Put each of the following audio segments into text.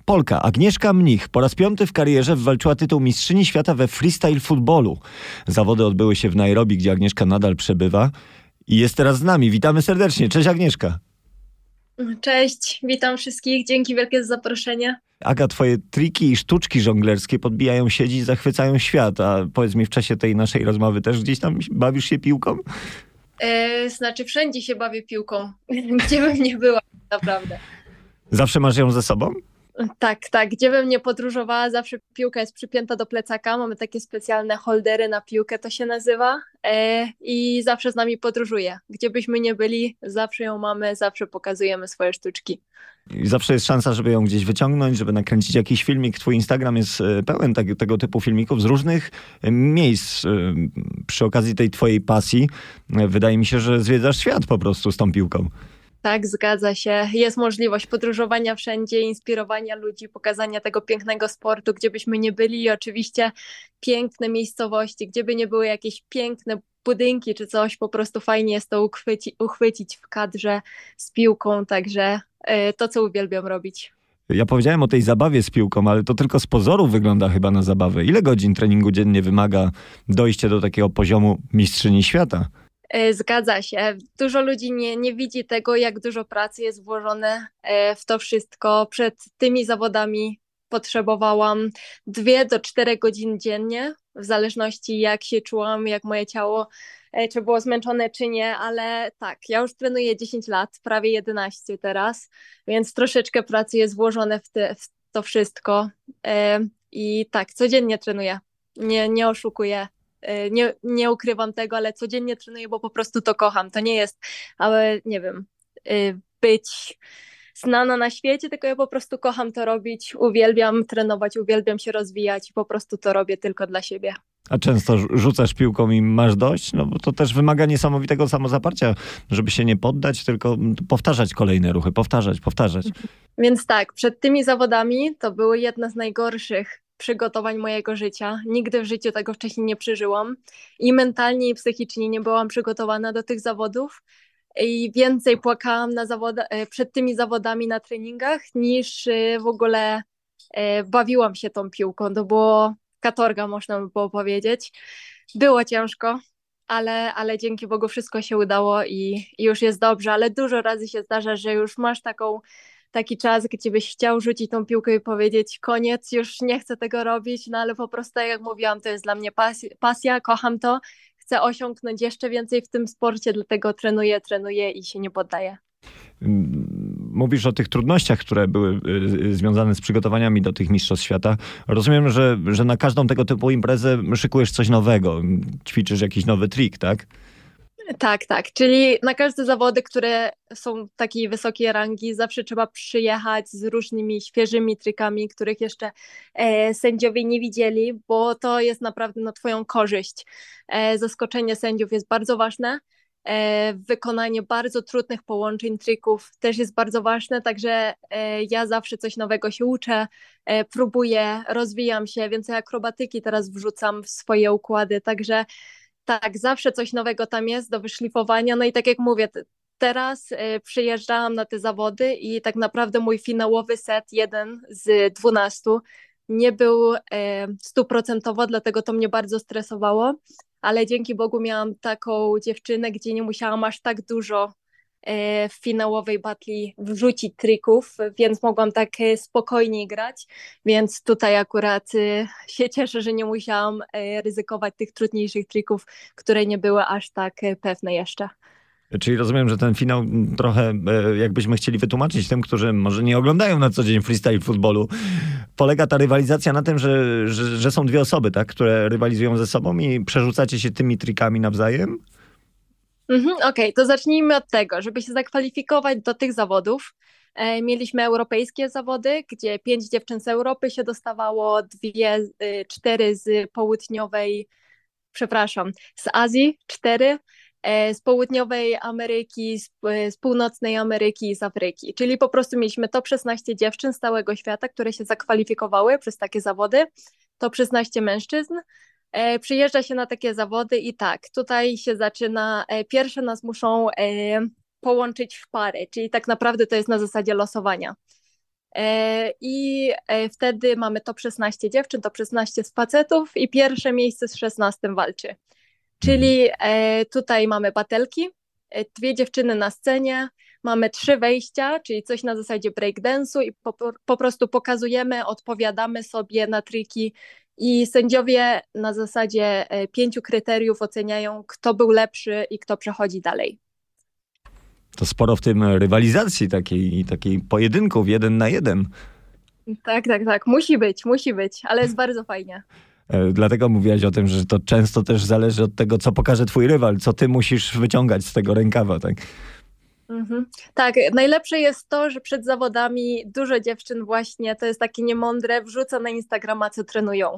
Polka Agnieszka Mnich po raz 5. w karierze wywalczyła tytuł mistrzyni świata we freestyle footballu. Zawody odbyły się w Nairobi, gdzie Agnieszka nadal przebywa i jest teraz z nami. Witamy serdecznie. Cześć Agnieszka. Cześć, witam wszystkich. Dzięki wielkie za zaproszenie. Aga, twoje triki i sztuczki żonglerskie podbijają sieci i zachwycają świat. A powiedz mi, w czasie tej naszej rozmowy też gdzieś tam bawisz się piłką? Znaczy wszędzie się bawię piłką, gdzie bym nie była naprawdę. Zawsze masz ją ze sobą? Tak, gdzie bym nie podróżowała, zawsze piłka jest przypięta do plecaka. Mamy takie specjalne holdery na piłkę, to się nazywa. I zawsze z nami podróżuje. Gdzie byśmy nie byli, zawsze ją mamy, zawsze pokazujemy swoje sztuczki. I zawsze jest szansa, żeby ją gdzieś wyciągnąć, żeby nakręcić jakiś filmik. Twój Instagram jest pełen tego typu filmików z różnych miejsc. Przy okazji tej twojej pasji wydaje mi się, że zwiedzasz świat po prostu z tą piłką. Tak, zgadza się. Jest możliwość podróżowania wszędzie, inspirowania ludzi, pokazania tego pięknego sportu, gdzie byśmy nie byli i oczywiście piękne miejscowości, gdzie by nie były jakieś piękne budynki czy coś, po prostu fajnie jest to uchwycić w kadrze z piłką, także to, co uwielbiam robić. Ja powiedziałem o tej zabawie z piłką, ale to tylko z pozoru wygląda chyba na zabawę. Ile godzin treningu dziennie wymaga dojście do takiego poziomu mistrzyni świata? Zgadza się. Dużo ludzi nie widzi tego, jak dużo pracy jest włożone w to wszystko. Przed tymi zawodami potrzebowałam 2 do 4 godzin dziennie, w zależności jak się czułam, jak moje ciało, czy było zmęczone, czy nie, ale tak, ja już trenuję 10 lat, prawie 11 teraz, więc troszeczkę pracy jest włożone w to wszystko i tak, codziennie trenuję, nie oszukuję. Nie ukrywam tego, ale codziennie trenuję, bo po prostu to kocham. To nie jest, ale nie wiem, być znana na świecie, tylko ja po prostu kocham to robić, uwielbiam trenować, uwielbiam się rozwijać i po prostu to robię tylko dla siebie. A często rzucasz piłką i masz dość? No bo to też wymaga niesamowitego samozaparcia, żeby się nie poddać, tylko powtarzać kolejne ruchy, powtarzać. Więc tak, przed tymi zawodami to były jedne z najgorszych przygotowań mojego życia. Nigdy w życiu tego wcześniej nie przeżyłam i mentalnie i psychicznie nie byłam przygotowana do tych zawodów i więcej płakałam przed tymi zawodami na treningach niż w ogóle bawiłam się tą piłką. To było katorga, można by było powiedzieć. Było ciężko, ale dzięki Bogu wszystko się udało i już jest dobrze, ale dużo razy się zdarza, że już masz taki czas, gdzie byś chciał rzucić tą piłkę i powiedzieć koniec, już nie chcę tego robić, no ale po prostu tak jak mówiłam, to jest dla mnie pasja, kocham to, chcę osiągnąć jeszcze więcej w tym sporcie, dlatego trenuję i się nie poddaję. Mówisz o tych trudnościach, które były związane z przygotowaniami do tych mistrzostw świata. Rozumiem, że na każdą tego typu imprezę szykujesz coś nowego, ćwiczysz jakiś nowy trik, tak? Tak. Czyli na każde zawody, które są takiej wysokiej rangi, zawsze trzeba przyjechać z różnymi świeżymi trikami, których jeszcze sędziowie nie widzieli, bo to jest naprawdę na twoją korzyść. Zaskoczenie sędziów jest bardzo ważne. Wykonanie bardzo trudnych połączeń, trików też jest bardzo ważne, także ja zawsze coś nowego się uczę, próbuję, rozwijam się, więcej akrobatyki teraz wrzucam w swoje układy, także tak, zawsze coś nowego tam jest do wyszlifowania. No i tak jak mówię, teraz przyjeżdżałam na te zawody i tak naprawdę mój finałowy set, 1 z 12, nie był 100%, dlatego to mnie bardzo stresowało, ale dzięki Bogu miałam taką dziewczynę, gdzie nie musiałam aż tak dużo w finałowej batli wrzucić trików, więc mogłam tak spokojniej grać, więc tutaj akurat się cieszę, że nie musiałam ryzykować tych trudniejszych trików, które nie były aż tak pewne jeszcze. Czyli rozumiem, że ten finał trochę, jakbyśmy chcieli wytłumaczyć tym, którzy może nie oglądają na co dzień freestyle futbolu, polega ta rywalizacja na tym, że są 2 osoby, tak, które rywalizują ze sobą i przerzucacie się tymi trikami nawzajem? Okej, to zacznijmy od tego, żeby się zakwalifikować do tych zawodów. Mieliśmy europejskie zawody, gdzie 5 dziewczyn z Europy się dostawało, 4 z z Azji, 4 z południowej Ameryki, z północnej Ameryki i z Afryki. Czyli po prostu mieliśmy top 16 dziewczyn z całego świata, które się zakwalifikowały przez takie zawody, top 16 mężczyzn. Przyjeżdża się na takie zawody i tak, tutaj się zaczyna, pierwsze nas muszą połączyć w pary, czyli tak naprawdę to jest na zasadzie losowania. Wtedy mamy top 16 dziewczyn, top 16 z facetów i pierwsze miejsce z 16 walczy. Mhm. Czyli tutaj mamy batelki, dwie dziewczyny na scenie, mamy 3 wejścia, czyli coś na zasadzie breakdance'u i po prostu pokazujemy, odpowiadamy sobie na triki i sędziowie na zasadzie 5 kryteriów oceniają, kto był lepszy i kto przechodzi dalej. To sporo w tym rywalizacji takiej pojedynków 1 na 1. Tak, tak, tak. Musi być, ale jest bardzo fajnie. Dlatego mówiłaś o tym, że to często też zależy od tego, co pokaże twój rywal, co ty musisz wyciągać z tego rękawa, tak? Mhm. Tak, najlepsze jest to, że przed zawodami dużo dziewczyn właśnie, to jest takie niemądre, wrzuca na Instagrama, co trenują.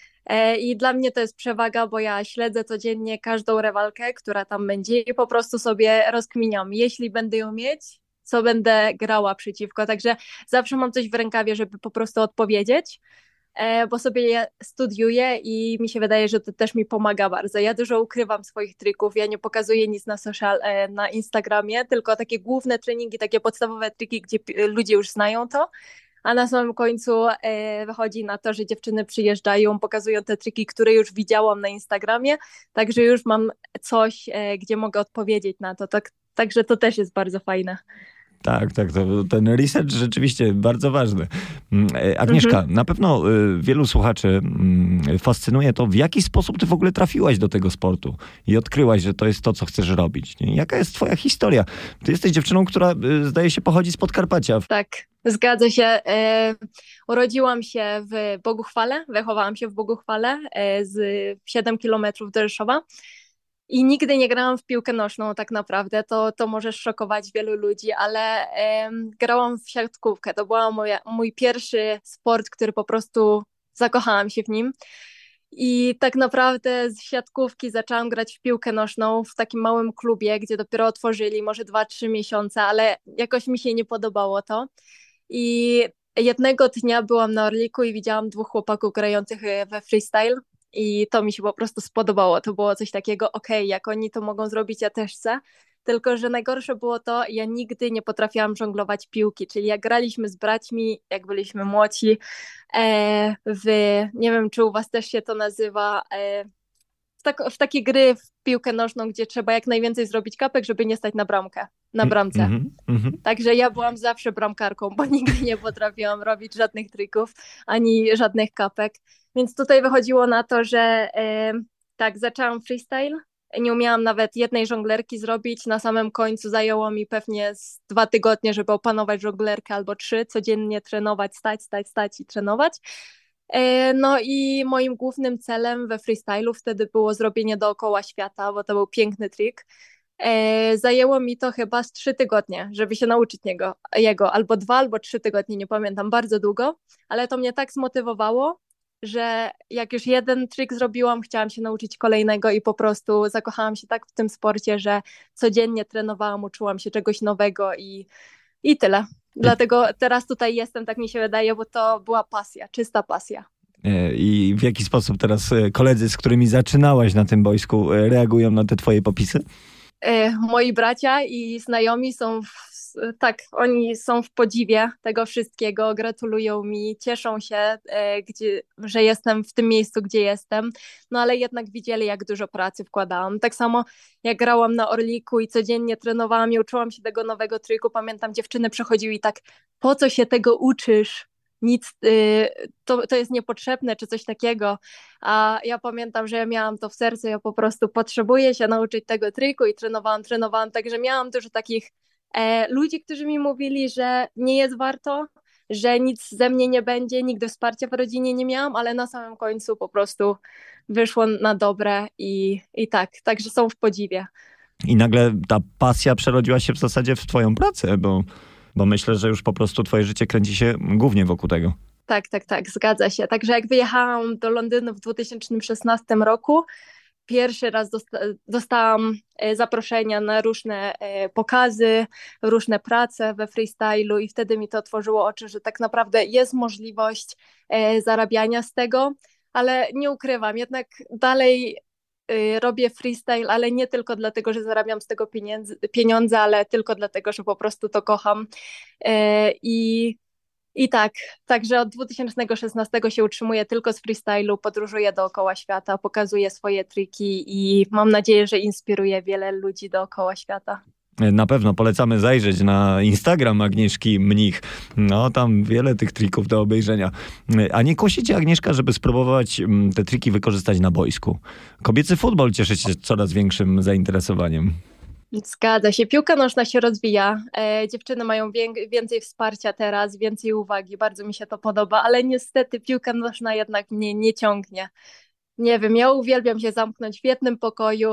I dla mnie to jest przewaga, bo ja śledzę codziennie każdą rywalkę, która tam będzie i po prostu sobie rozkminiam, jeśli będę ją mieć, co będę grała przeciwko. Także zawsze mam coś w rękawie, żeby po prostu odpowiedzieć, bo sobie je studiuję i mi się wydaje, że to też mi pomaga bardzo. Ja dużo ukrywam swoich trików, ja nie pokazuję nic na Instagramie, tylko takie główne treningi, takie podstawowe triki, gdzie ludzie już znają to, a na samym końcu wychodzi na to, że dziewczyny przyjeżdżają, pokazują te triki, które już widziałam na Instagramie, także już mam coś, gdzie mogę odpowiedzieć na to. Także to też jest bardzo fajne. Tak, tak, ten research rzeczywiście bardzo ważny. Mhm. Agnieszka, na pewno wielu słuchaczy fascynuje to, w jaki sposób ty w ogóle trafiłaś do tego sportu i odkryłaś, że to jest to, co chcesz robić. Nie? Jaka jest twoja historia? Ty jesteś dziewczyną, która zdaje się pochodzi z Podkarpacia. Tak, zgadza się. Urodziłam się w Boguchwale, wychowałam się w Boguchwale, z 7 kilometrów do Rzeszowa. I nigdy nie grałam w piłkę nożną tak naprawdę, to może szokować wielu ludzi, ale grałam w siatkówkę. To był mój pierwszy sport, który po prostu zakochałam się w nim. I tak naprawdę z siatkówki zaczęłam grać w piłkę nożną w takim małym klubie, gdzie dopiero otworzyli może 2-3 miesiące, ale jakoś mi się nie podobało to. I jednego dnia byłam na Orliku i widziałam 2 chłopaków grających we freestyle i to mi się po prostu spodobało. To było coś takiego, okej, jak oni to mogą zrobić, ja też chcę. Tylko, że najgorsze było to, ja nigdy nie potrafiłam żonglować piłki, czyli jak graliśmy z braćmi, jak byliśmy młodzi, w, nie wiem, czy u was też się to nazywa, w takie gry w piłkę nożną, gdzie trzeba jak najwięcej zrobić kapek, żeby nie stać na bramce. Mhm, mhm. Także ja byłam zawsze bramkarką, bo nigdy nie potrafiłam robić żadnych trików, ani żadnych kapek. Więc tutaj wychodziło na to, że tak, zaczęłam freestyle. Nie umiałam nawet jednej żonglerki zrobić. Na samym końcu zajęło mi pewnie z 2 tygodnie, żeby opanować żonglerkę albo 3, codziennie trenować, stać i trenować. No i moim głównym celem we freestylu wtedy było zrobienie dookoła świata, bo to był piękny trik. Zajęło mi to chyba z 3 tygodnie, żeby się nauczyć jego, albo 2, albo 3 tygodnie, nie pamiętam, bardzo długo, ale to mnie tak zmotywowało, że jak już jeden trik zrobiłam, chciałam się nauczyć kolejnego i po prostu zakochałam się tak w tym sporcie, że codziennie trenowałam, uczyłam się czegoś nowego i tyle. Dlatego teraz tutaj jestem, tak mi się wydaje, bo to była pasja, czysta pasja. I w jaki sposób teraz koledzy, z którymi zaczynałaś na tym boisku, reagują na te twoje popisy? Moi bracia i znajomi tak, oni są w podziwie tego wszystkiego, gratulują mi, cieszą się, że jestem w tym miejscu, gdzie jestem, no ale jednak widzieli, jak dużo pracy wkładałam. Tak samo jak grałam na Orliku i codziennie trenowałam i uczyłam się tego nowego triku, pamiętam, dziewczyny przychodziły i tak, po co się tego uczysz? Nic, to jest niepotrzebne, czy coś takiego. A ja pamiętam, że ja miałam to w sercu, ja po prostu potrzebuję się nauczyć tego triku i trenowałam, także miałam dużo takich ludzi, którzy mi mówili, że nie jest warto, że nic ze mnie nie będzie, nigdy wsparcia w rodzinie nie miałam, ale na samym końcu po prostu wyszło na dobre i tak, także są w podziwie. I nagle ta pasja przerodziła się w zasadzie w twoją pracę, bo myślę, że już po prostu twoje życie kręci się głównie wokół tego. Tak, tak, tak, zgadza się. Także jak wyjechałam do Londynu w 2016 roku, pierwszy raz dostałam zaproszenia na różne pokazy, różne prace we freestylu i wtedy mi to otworzyło oczy, że tak naprawdę jest możliwość zarabiania z tego, ale nie ukrywam, jednak dalej robię freestyle, ale nie tylko dlatego, że zarabiam z tego pieniądze, ale tylko dlatego, że po prostu to kocham. I I tak, także od 2016 się utrzymuję tylko z freestylu, podróżuję dookoła świata, pokazuję swoje triki i mam nadzieję, że inspiruję wiele ludzi dookoła świata. Na pewno polecamy zajrzeć na Instagram Agnieszki Mnich. No, tam wiele tych trików do obejrzenia. A nie kusi cię, Agnieszka, żeby spróbować te triki wykorzystać na boisku? Kobiecy futbol cieszy się coraz większym zainteresowaniem. Zgadza się, piłka nożna się rozwija, dziewczyny mają więcej wsparcia teraz, więcej uwagi, bardzo mi się to podoba, ale niestety piłka nożna jednak mnie nie ciągnie. Nie wiem, ja uwielbiam się zamknąć w jednym pokoju,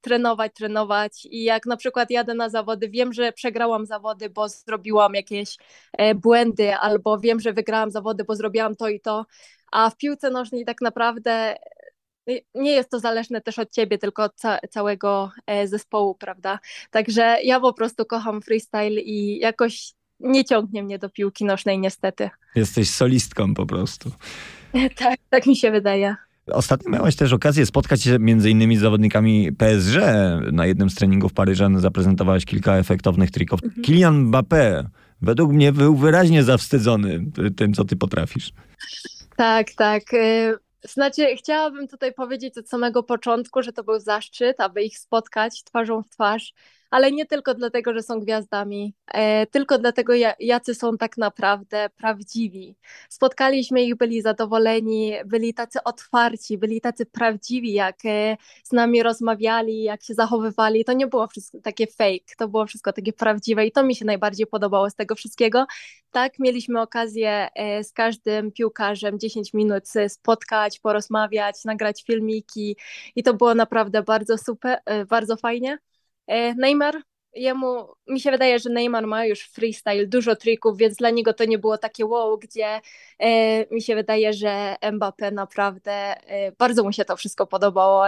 trenować i jak na przykład jadę na zawody, wiem, że przegrałam zawody, bo zrobiłam jakieś błędy, albo wiem, że wygrałam zawody, bo zrobiłam to i to, a w piłce nożnej tak naprawdę nie jest to zależne też od ciebie, tylko od całego zespołu, prawda? Także ja po prostu kocham freestyle i jakoś nie ciągnie mnie do piłki nożnej niestety. Jesteś solistką po prostu. Tak, tak mi się wydaje. Ostatnio miałaś też okazję spotkać się między innymi z zawodnikami PSG. Na jednym z treningów Paryża zaprezentowałaś kilka efektownych trików. Kylian Mbappé według mnie był wyraźnie zawstydzony tym, co ty potrafisz. Tak, tak. Znaczy, chciałabym tutaj powiedzieć od samego początku, że to był zaszczyt, aby ich spotkać twarzą w twarz, ale nie tylko dlatego, że są gwiazdami, tylko dlatego, jacy są tak naprawdę prawdziwi. Spotkaliśmy ich, byli zadowoleni, byli tacy otwarci, byli tacy prawdziwi, jak z nami rozmawiali, jak się zachowywali. To nie było wszystko takie fake, to było wszystko takie prawdziwe i to mi się najbardziej podobało z tego wszystkiego. Tak, mieliśmy okazję z każdym piłkarzem 10 minut spotkać, porozmawiać, nagrać filmiki i to było naprawdę bardzo super, bardzo fajnie. Neymar, mi się wydaje, że Neymar ma już freestyle, dużo trików, więc dla niego to nie było takie wow, gdzie mi się wydaje, że Mbappé naprawdę bardzo mu się to wszystko podobało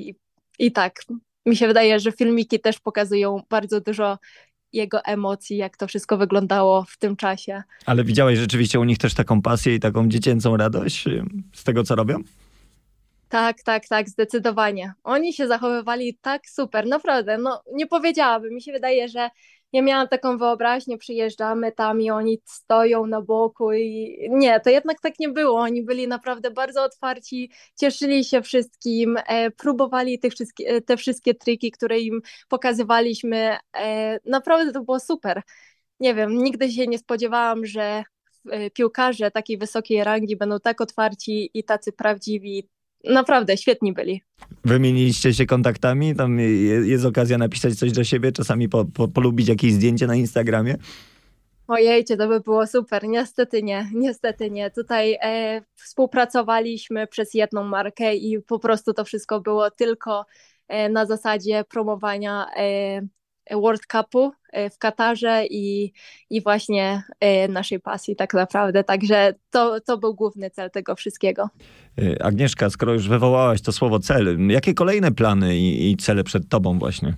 i tak, mi się wydaje, że filmiki też pokazują bardzo dużo jego emocji, jak to wszystko wyglądało w tym czasie. Ale widziałeś rzeczywiście u nich też taką pasję i taką dziecięcą radość z tego, co robią? Tak, tak, tak, zdecydowanie. Oni się zachowywali tak super, naprawdę, no nie powiedziałabym, mi się wydaje, że ja miałam taką wyobraźnię, przyjeżdżamy tam i oni stoją na boku i nie, to jednak tak nie było, oni byli naprawdę bardzo otwarci, cieszyli się wszystkim, próbowali te wszystkie triki, które im pokazywaliśmy, naprawdę to było super. Nie wiem, nigdy się nie spodziewałam, że piłkarze takiej wysokiej rangi będą tak otwarci i tacy prawdziwi. Naprawdę, świetni byli. Wymieniliście się kontaktami? Tam jest okazja napisać coś do siebie, czasami polubić jakieś zdjęcie na Instagramie? Ojejcie, to by było super. Niestety nie, niestety nie. Tutaj współpracowaliśmy przez jedną markę i po prostu to wszystko było tylko na zasadzie promowania World Cupu w Katarze i właśnie naszej pasji tak naprawdę. Także to był główny cel tego wszystkiego. Agnieszka, skoro już wywołałaś to słowo cel, jakie kolejne plany i cele przed tobą właśnie?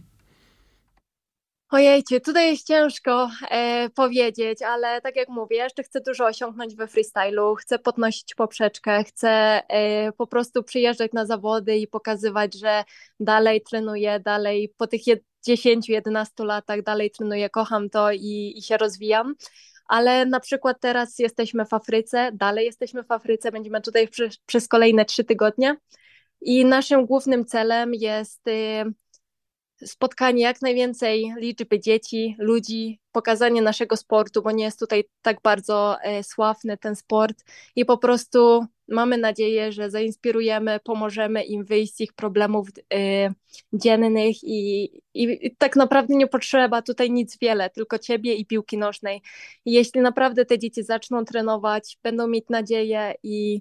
Ojejcie, tutaj jest ciężko powiedzieć, ale tak jak mówię, jeszcze chcę dużo osiągnąć we freestylu, chcę podnosić poprzeczkę, chcę po prostu przyjeżdżać na zawody i pokazywać, że dalej trenuję, dalej po tych 10-11 latach dalej trenuję, kocham to i się rozwijam. Ale na przykład teraz jesteśmy w Afryce, dalej jesteśmy w Afryce, będziemy tutaj przez kolejne 3 tygodnie i naszym głównym celem jest spotkanie jak najwięcej liczby dzieci, ludzi, pokazanie naszego sportu, bo nie jest tutaj tak bardzo sławny ten sport i po prostu mamy nadzieję, że zainspirujemy, pomożemy im wyjść z ich problemów dziennych i tak naprawdę nie potrzeba tutaj nic wiele, tylko ciebie i piłki nożnej. I jeśli naprawdę te dzieci zaczną trenować, będą mieć nadzieję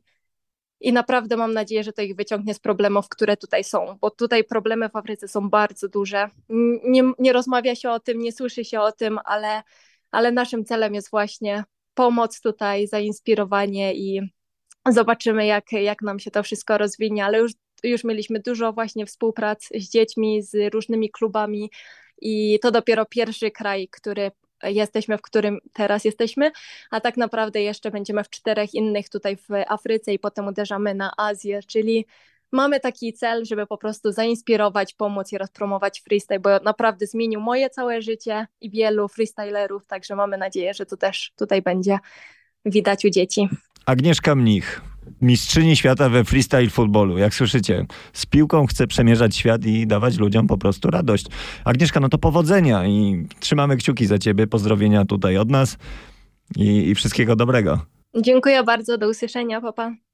i naprawdę mam nadzieję, że to ich wyciągnie z problemów, które tutaj są, bo tutaj problemy w Afryce są bardzo duże. Nie rozmawia się o tym, nie słyszy się o tym, ale naszym celem jest właśnie pomoc tutaj, zainspirowanie i zobaczymy, jak nam się to wszystko rozwinie, ale już mieliśmy dużo właśnie współprac z dziećmi, z różnymi klubami i to dopiero pierwszy kraj, w którym teraz jesteśmy, a tak naprawdę jeszcze będziemy w 4 innych tutaj w Afryce i potem uderzamy na Azję, czyli mamy taki cel, żeby po prostu zainspirować, pomóc i rozpromować freestyle, bo naprawdę zmienił moje całe życie i wielu freestylerów, także mamy nadzieję, że to też tutaj będzie. widać u dzieci. Agnieszka Mnich, mistrzyni świata we freestyle futbolu. Jak słyszycie, z piłką chce przemierzać świat i dawać ludziom po prostu radość. Agnieszka, no to powodzenia i trzymamy kciuki za ciebie. Pozdrowienia tutaj od nas i wszystkiego dobrego. Dziękuję bardzo, do usłyszenia, papa.